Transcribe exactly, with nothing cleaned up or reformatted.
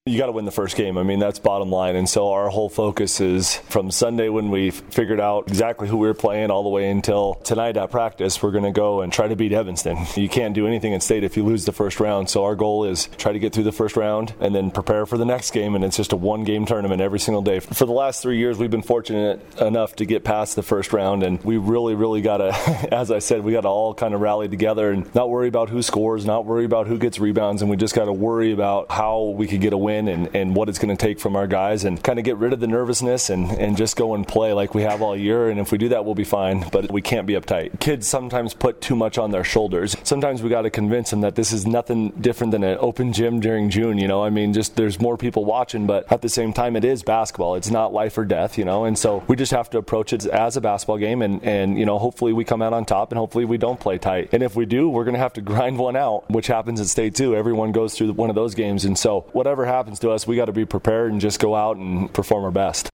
You got to win the first game. I mean, that's bottom line. And so our whole focus is from Sunday when we figured out exactly who we were playing all the way until tonight at practice, we're going to go and try to beat Evanston. You can't do anything in state if you lose the first round. So our goal is try to get through the first round and then prepare for the next game. And it's just a one-game tournament every single day. For the last three years, we've been fortunate enough to get past the first round. And we really, really got to, as I said, we got to all kind of rally together and not worry about who scores, not worry about who gets rebounds. And we just got to worry about how we could get a win and, and what it's going to take from our guys and kind of get rid of the nervousness and, and just go and play like we have all year. And if we do that, we'll be fine. But we can't be uptight. Kids sometimes put too much on their shoulders. Sometimes we got to convince them that this is nothing different than an open gym during June. You know, I mean, just there's more people watching, but at the same time, it is basketball. It's not life or death, you know. And so we just have to approach it as a basketball game. And, and you know, hopefully we come out on top and hopefully we don't play tight. And if we do, we're going to have to grind one out, which happens at state too. Everyone goes through one of those games. And so whatever happens to us, we got to be prepared and just go out and perform our best.